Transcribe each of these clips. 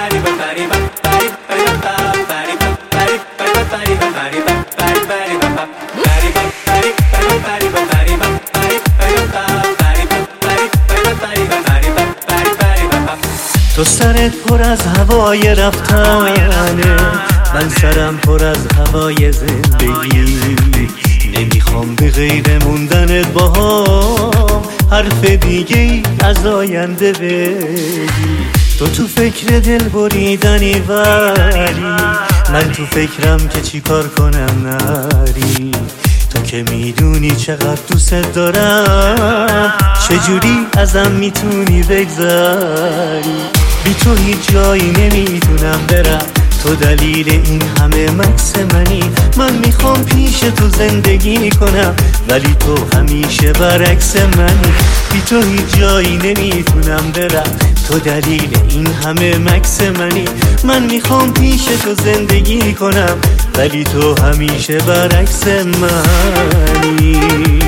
تو سرت پر از هوای رفتنه، من سرم پر از هوای زندگی. نمیخوام به غیر موندنت باهام حرف دیگه از آینده بگی. تو فکر دل بریدنی ولی من تو فکرم که چی کار کنم نری. تو که میدونی چقدر دوست دارم، چجوری ازم میتونی بگذری؟ بی تو هیچ جایی نمیتونم برم، تو دلیل این همه مکس منی. من میخوام پیش تو زندگی کنم ولی تو همیشه برعکس منی. بی تو هیچ جایی نمیتونم برم، تو دلیل این همه مکس منی. من میخوام پیش تو زندگی کنم ولی تو همیشه برعکس منی.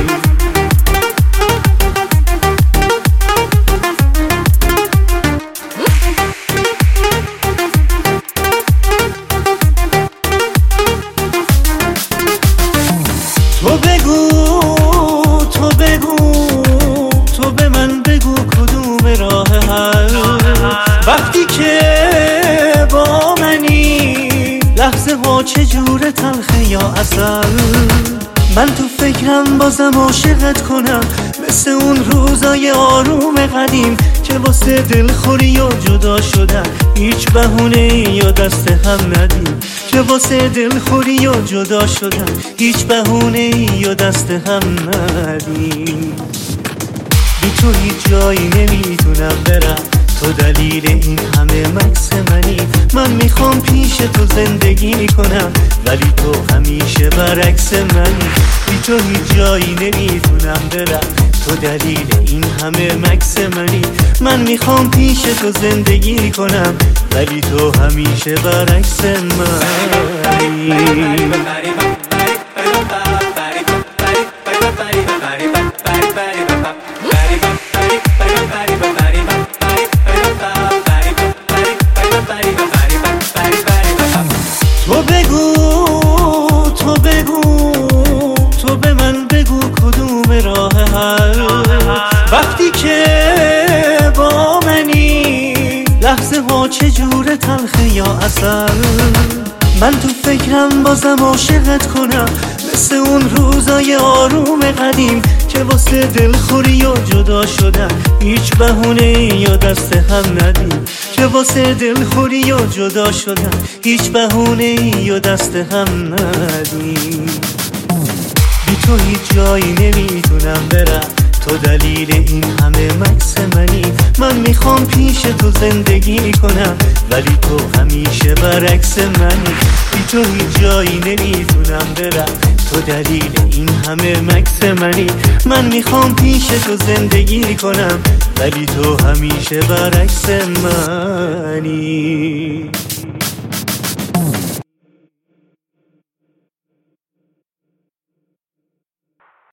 تو به من بگو کدوم راه حل، وقتی که با منی لحظه ها چجور تلخه یا عسل. من تو فکرم بازم عاشقت کنم، مثل اون روزای آروم قدیم که واسه دلخوری و جدا شدن هیچ بهونه یا دست هم ندیم. که واسه دلخوری و جدا شدن هیچ بهونه یا دست هم ندیم. بی تو هیچ جایی نمیتونم برم، تو دلیل این همه مکس منی. من میخوام پیش تو زندگی کنم ولی تو همیشه برعکس منی. بی تو هیچ جایی نمیتونم برم، تو دلیل این همه مکس منی. من میخوام پیش تو زندگی کنم ولی تو همیشه برعکس منی. تو به من بگو کدوم راه حل، وقتی که با منی لحظه ها چجور تلخه یا عسل. من تو فکرم بازم عاشقت کنم، مثل اون روزای آروم قدیم که واسه دلخوری و جدا شدن هیچ بهونه یا دست هم ندیم. که واسه دلخوری و جدا شدن هیچ بهونه یا دست هم ندیم. بی تو هیچ جایی نمیتونم برم، تو دلیل این همه مکس منی. من میخوام پیش تو زندگی کنم ولی تو همیشه برعکس منی. بی تو هیچ جایی نمیتونم برم، تو دلیل این همه مکس منی. من میخوام پیش تو زندگی کنم ولی تو همیشه برعکس منی.